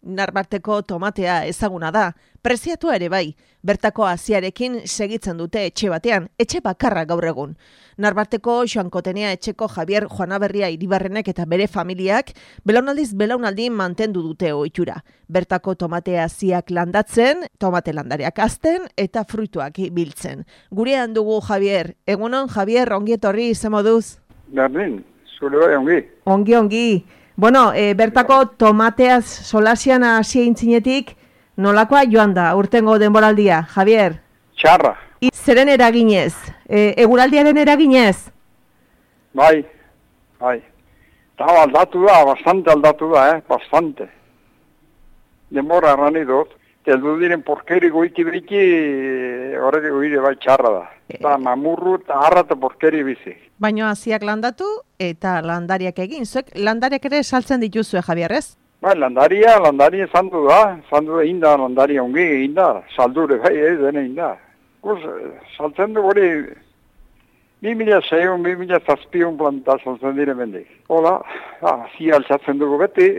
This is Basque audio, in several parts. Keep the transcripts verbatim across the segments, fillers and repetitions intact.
Narbarteko tomatea ezaguna da, preziatua ere bai, bertako haziarekin segitzen dute etxe batean, etxe bakarra gaur egun. Narbarteko Joankotenea etxeko Javier Juanaberria Iribarrenek eta bere familiak belaunaldiz belaunaldi mantendu dute ohitura. Bertako tomate haziak landatzen, tomate landariak hazten eta fruituak biltzen. Gurean dugu Javier. Egunon, Javier, ongi etorri, ze moduz? Berdin, zure bai ongi. Ongi, ongi. Bueno, e, bertako tomateaz solasian hasi intzinetik, nolakoa joan da urtengo denboraldia, Javier? Txarra. I, zeren eraginez? E, eguraldiaren eraginez? Bai, bai. Eta aldatu da, bastante aldatu da, eh, bastante. Denbora errani dut. Teldu diren porkeri goiti beki, horrek goire bai txarra da. Eta mamurru eta harra eta porkeri bizi. Baina haziak landatu eta landariak egin. Zuek landariak ere saltzen dituzue, Javier, ez? Bai, landaria, landaria zandu da. Zandu da inda, landaria ongi egin da. Saldure bai, ez dene inda. Guz, saltzen du hori, bi mila seion, bi mila zazpion planta saltzen dire mendik. Hola, hazi altzatzen dugu beti.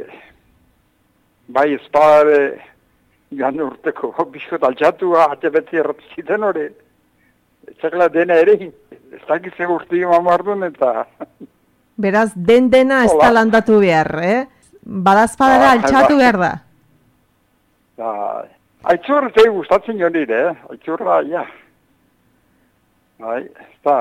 Bai, espadare, gane urteko, bizkot altxatu, ate beti erratziten hori. Txakla dena ere, ez dakitze urti mamardun eta... Beraz, den dena ez da landatu behar, eh? Badazpadara ah, altxatu behar da. Da, aitzur ez da gustatzen jo nire, eh? Aitzurra, ja. Bai, ez da...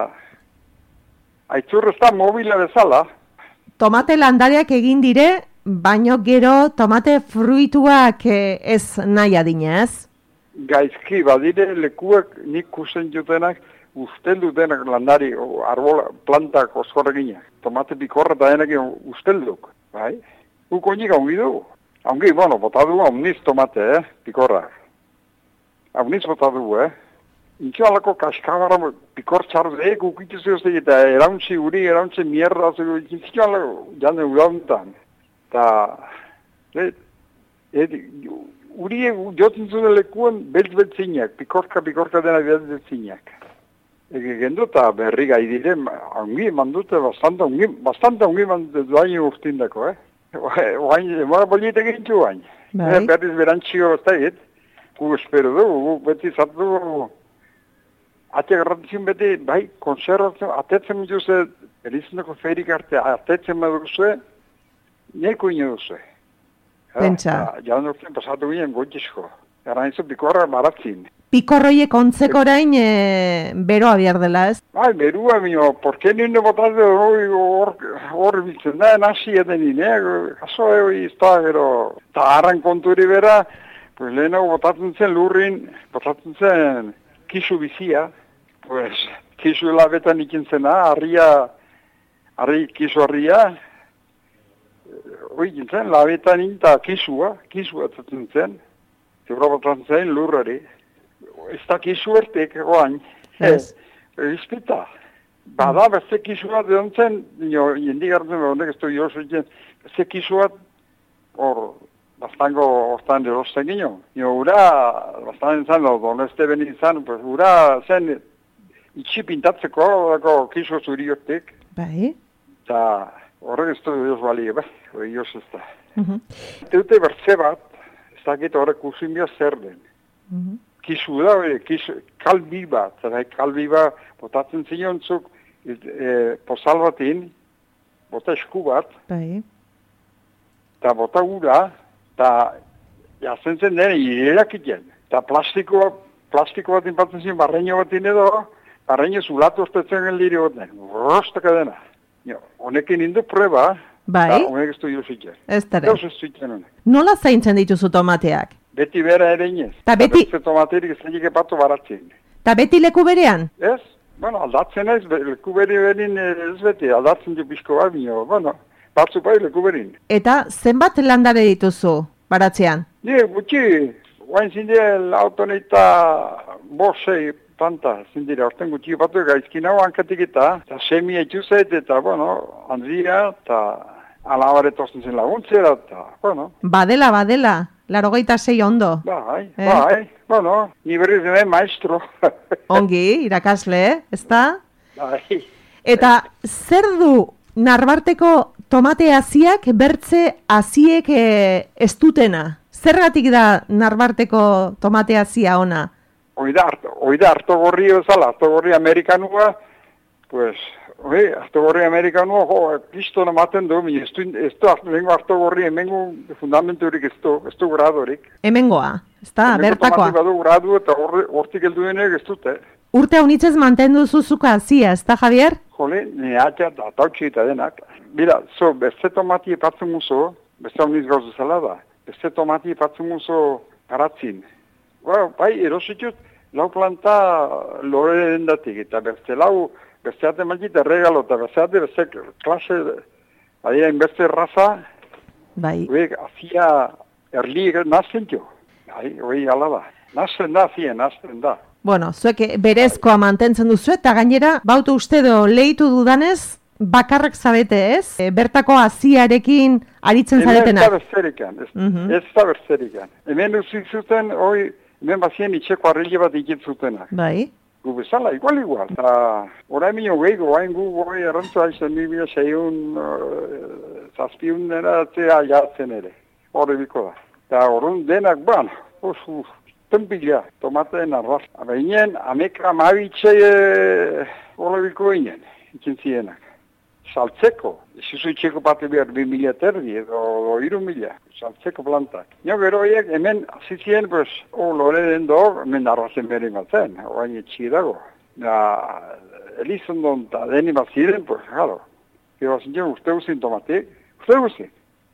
Aitzur ez da mobile bezala. Tomate landariak egin dire, baino gero tomate fruituak ez nahi adinez? Gaizki, badire lekuak nik kusen jutenak ustel dutenak landari, o, arbola, plantak oskorreginak. Tomate pikorra eta denak ustelduk, bai? Guk oinik ongi dugu. Ongi, bueno, bota dugu omniz tomate, eh, pikorra. Omniz bota dugu, eh? Intxo alako kaskabara pikor txarru, eh, gukitzu zehuzte eta erauntzi uri, erauntzi mierda, intxo alako jane udauntan. Eta, eh, eh, urie jotzen zuen lekuan beltz-beltzinak, pikorka, pikorka dena beltz-beltzinak. Ege gendu eta berri gai dire, ongi mandute, bastante ongi, bastante ongi mandute duain urtindako, eh? Oain, emara bolietek egintzu bain. Eh, berriz berantxio ez da egit, gu espero dugu, gu beti zatu dugu, ate garrantzien beti, bai, konservatzen, atetzen duze, erizendako ferik arte, atetzen duzue, neko ino duzue. Pentsa. Ja, nortzen pasatu ginen gotxizko. Eran izo pikorra baratzin. Pikorroiek ontzeko orain e, beroa behar dela, ez? Bai, berua, mino, porke nire botazio hor biltzen da, nasi eden nire, kaso egoi izta, gero, eta harran konturi bera, pues lehenago botatzen zen lurrin, botatzen zen kisu bizia, pues, kisu labetan ikintzena, harria, harri, kisu harria, hoi gintzen, labetan inta kisua, kisua atzatzen zen, zebra botatzen zen lurrari. Ez da kisu ertek, goain. Ez. Izpita. Bada, beste kisua deon zen, jendi gartzen behar, ez du jozu zen, beste kisua, hor, bastango, hortan erosten gino. Nio, ura, bastan zen, doneste beni zen, pues, ura zen, itxi pintatzeko, dako kisu zuri ertek. Bai. Eta, horrek ez du joz bali, bai, hori joz ez da. Dute bertze bat, ez dakit horrek usimia zer den. Kisu da, kisu, kalbi bat, zara kalbi bat, botatzen zinontzuk, e, pozal batin, bota esku bat, bai. Eta bota ura, eta jazen zen dene, irerakiten. Eta plastiko, plastiko bat inpatzen zin, barreño batin edo, barreño zulatu ostetzen geliri baten, rostaka dena. Honekin indu prueba, bai. Eta honek ez du juzitzen. Ez tere. Ez zuitzen honek. Nola zaintzen dituzu tomateak? Beti bera ere inez. Ta beti... Eta tomaterik ez egin epatu baratzen. Ta beti leku berean? Ez? Bueno, aldatzen ez, leku beri berin ez beti, aldatzen du pixko bat bineo. Bueno, batzu bai leku berin. Eta zenbat landare dituzu baratzean? Ni, gutxi, guain zindel autoneita bosei planta, zindira, orten gutxi batu gaizkin hau hankatik eta, eta semi etxuzet, eta, bueno, handia, eta alabaret osten zen laguntzera, eta, bueno. Badela, badela. Larogeita sei ondo. Bai, eh? bai, bueno, ni berriz dene maestro. Ongi, irakasle, ezta? Bai. Eta zer du Narbarteko tomate haziak bertze haziek e, ez dutena? Zergatik da Narbarteko tomatea zia ona? Oida, oida harto gorri bezala, harto gorri amerikanua, pues, oi, harto gorri amerikanua, jo, pistona maten du, ez du, ez du, lehenko harto gorri, hemengo fundamenturik ez du, ez du gradorik. Hemengoa, ez da, bertakoa. Hemengo tomati badu gradu eta hortik heldu denek ez dute. Urte haunitzez mantendu zuzuka zia, ez da, Javier? Jole, ne atea da tautsi eta denak. Bila, zo, beste tomati epatzen muzo, beste hauniz gauzu zela da, beste tomati epatzen muzo paratzin. Ba, bai, erositut, lau planta lore dendatik, eta beste lau, beste ate malkita regalo, eta beste ate beste klase, adien beste raza, bai. Oek, azia erli nazten jo. Bai, oi, ala da. Nazten da, azia, nazten da. Bueno, zuek berezkoa mantentzen duzu, eta gainera, bautu uste do, lehitu dudanez, bakarrak zabete, ez? E, bertako aziarekin aritzen zaretena. Ez da berzerikan, ez, uh -huh. ez da berzerikan. Hemen uzik zuten, oi, hemen bazien itxeko arrile bat ikitzutenak. Bai. Gu bezala, igual, igual. Eta, orai minio gehiago, hain gu, goi, errantza izan mi bila seiun, zazpiun dena, atzea jartzen ere. Horre biko da. Eta horren denak, ban, uf, uf, tempila, tomateen arraz. Baina, ameka mabitxe, horre biko ginen, ikin zienak. Saltzeko, ez itxeko bate behar bi mila terdi edo iru mila, saltzeko plantak. Nio geroiek hemen azizien, pues, o lore den dog, hemen arrazen bere batzen, oain etxi dago. Ja, elizondon eta deni bat ziren, pues, jalo. Gero zintzen, uste guzin tomatik, uste guzin.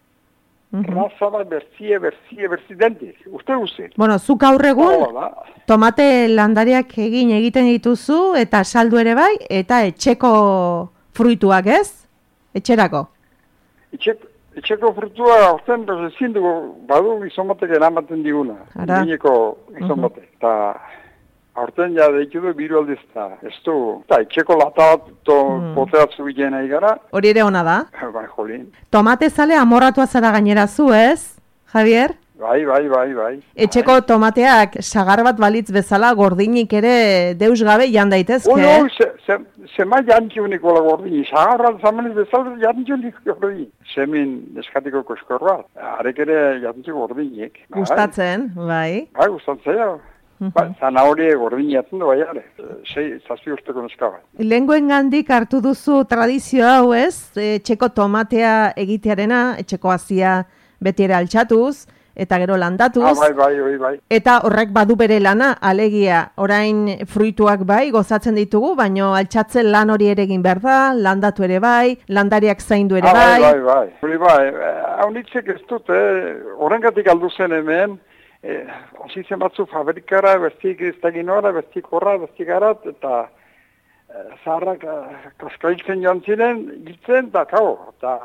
Uh -huh. Raza bat berzie, berzie, berzie dentik, uste guzin. Bueno, zuk aurregun, tomate landariak egin egiten dituzu, eta saldu ere bai, eta etxeko fruituak, ez? Etxerako? Etxek, etxeko frutua, orten, ezin dugu, badu gizon batek eramaten diguna. Gineko gizon batek. Eta aurten ja deitu du biru aldiz, eta ez du, eta etxeko lata bat mm. poteatzu bilen nahi gara. Hori ere ona da? Bai, jolin. Tomate zale amorratua zara gainera zu, ez, Javier? Bai, bai, bai, bai. Etxeko bai. Tomateak sagar bat balitz bezala gordinik ere deus gabe jan daitezke. Oh, no, se, se, sema jantxuniko la gordini, sagar bat zamaniz bezala jantxuniko gordini. Semin eskatiko koskor bat, arek ere jantxuniko gordinik. Gustatzen, bai. Bai, gustatzen, ja. Ba, zanahorie gordini atzen du baiare, sei, zazpi urteko neska bat. Lengoen gandik hartu duzu tradizio hau, ez? Etxeko tomatea egitearena, etxeko azia beti ere altxatuz, eta gero landatuz. Ah, bai, bai, bai, bai. Eta horrek badu bere lana, alegia, orain fruituak bai, gozatzen ditugu, baino altxatzen lan hori ere egin behar da, landatu ere bai, landariak zaindu ere ah, bai. Bai, bai, bai. bai. Hau nitzek ez dut, eh? Horrengatik aldu zen hemen, eh, ozitzen batzu fabrikara, bestik ez daginora, bestik horra, bestik garat, eta eh, zaharrak eh, kaskailtzen joan ziren, giltzen, eta kau, eta...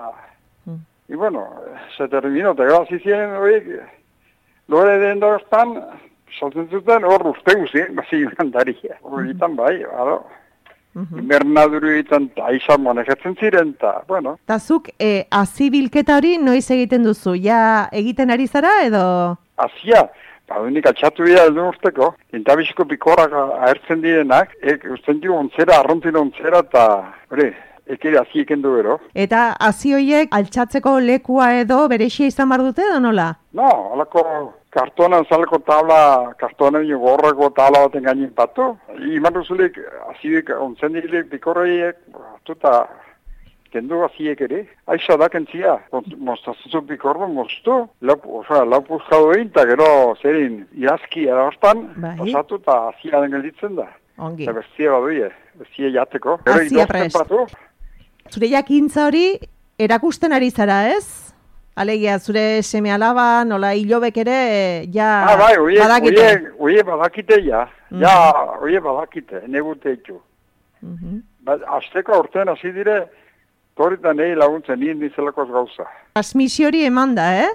Y bueno, se terminó, eta gara zizien horiek, lore den doztan, saltzen zuten hor uste guzien, bazi gandaria. Horietan bai, bado. Invernaduru egiten, eta izan manejatzen ziren, eta, bueno. Eta zuk, e, azibilketa hori noiz egiten duzu? Ja egiten ari zara, edo? Azia, badunik atxatu bida edo urteko, tintabiziko pikorrak ahertzen direnak, ek, usten du ontzera, arrontzina ontzera, eta, hori, ekere hazi ekendu gero. Eta hazi horiek altxatzeko lekua edo berexia izan bar dute edo nola? No, alako kartonan zaleko tabla, kartonan gorrako tabla baten gainin patu. Iman duzulik haziek ontzen dirilek pikorreiek, atuta kendu haziek ere. Aixa da kentzia, mostazuzu pikorro moztu, lapuzkadu egin, eta gero zerin iazki edastan, osatu eta hazia den gelditzen da. Ongi. Eta bestia baduie, bestia jateko. Hazia prest. Zure jakintza hori erakusten ari zara, ez? Alegia, zure seme alaba, nola hilobek ere, ja ah, bai, oie, badakite. Oie, oie badakite, ja. Mm -hmm. Ja, oie badakite, negute etxu. Mm -hmm. Ba, azteko aurten hasi dire, torita nahi laguntzen nien nizelakoz gauza. Transmisio hori eman da, eh?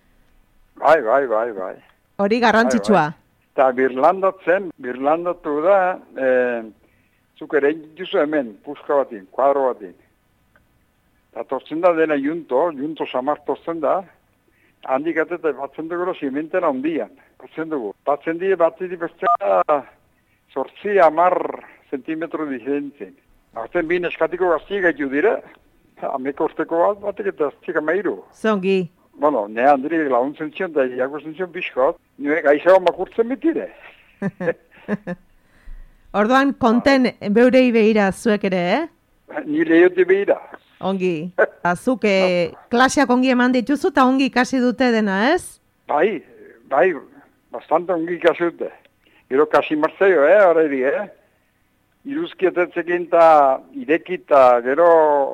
Bai, bai, bai, bai. Hori garrantzitsua. Bai, bai. Eta birlandatzen, birlandatu da, eh, zuk ere juzu hemen, puska batin, kuadro batin. Eta tortzen da dena junto, junto samartortzen da, handik eta batzen dugu simentera ondian, batzen dugu. Batzen die bat edi bestea sortzi amar zentimetro dizentzen. Arten bin eskatiko gazti gaitu dire, ameko orteko bat batek eta aztik amairu. Zongi. bueno, ne handiri laguntzen zion, da irakusten zion pixkot, nire gaizago makurtzen bitire. Orduan, konten beurei behira zuek ere, eh? Ni lehiote behira. Ongi. Azuk, eh, klaseak ongi eman dituzu eta ongi ikasi dute dena, ez? Bai, bai, bastante ongi ikasi dute. Gero kasi martzaio, eh, horreri, eh? Iruzkietetzekin eta irekita, gero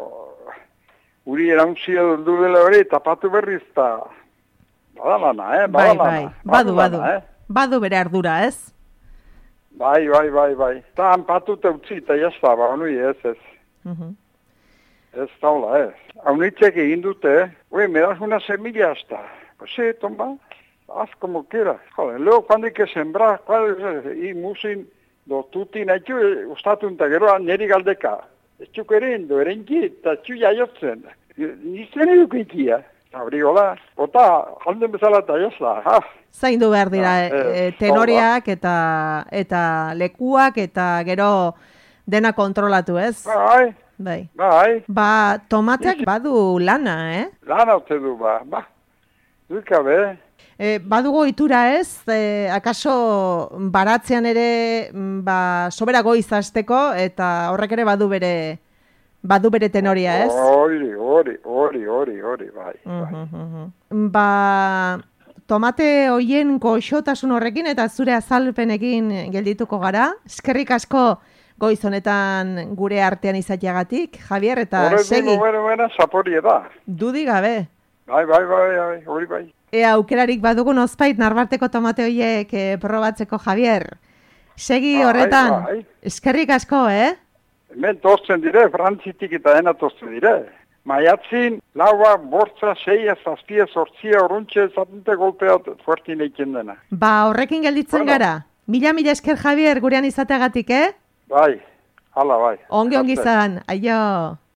uri erantzia dut dela hori, tapatu berriz eta badalana, eh? Bai, Badalana, bai, badu, badu. badalana, eh? Badu bere ardura, ez? Bai, bai, bai, bai. Eta hanpatu eta utzi, eta jazta, ba, honui ez, ez. Mhm. Ez taula, ez. Haunitzek egin dute, ue, me das una semilla hasta. Pues sí, tomba, haz como quieras. Joder, luego cuando hay que sembrar, cuál es, y musin, do tuti nahitu, ustatu eta gero neri galdeka. Etxuk eren, do erenki, eta txu jaiotzen. Nizten edukitia. Abrigola, ota, janden bezala eta jazta, ha. Zaindu behar dira, Ah, e, eh, tenoriak eta eta lekuak eta gero dena kontrolatu, ez? Bai, Bai. bai, Ba, tomateak badu lana, eh? lan haute du, ba, ba. Dukabe, E, badugo itura, ez? E, akaso baratzean ere mm, ba, sobera goiz hasteko eta horrek ere badu bere badu bere tenoria, ez? hori, hori, hori, hori, hori, bai, bai. Mhm, mhm. Ba, tomate hoien goxotasun horrekin eta zure azalpenekin geldituko gara. Eskerrik asko goiz honetan gure artean izateagatik, Javier, eta Horre segi. dugu, bera, bera, zaporie da. Dudi gabe. Bai, bai, bai, bai, hori bai. Ea aukerarik badugun ospait narbarteko tomate hoiek eh, probatzeko, Javier. Segi Bai, horretan. bai. Eskerrik asko, eh? Hemen tozten dire, frantzitik eta dena tozten dire. Maiatzin, laua, bortza, seia, zazpia, sortzia, oruntxe, zatente golpea, fuertin eiken dena. Ba, horrekin gelditzen Bueno. gara. Mila mila esker, Javier, gurean izateagatik, eh? Bai, hala bai. Ongi ongi Arte. zan, aio.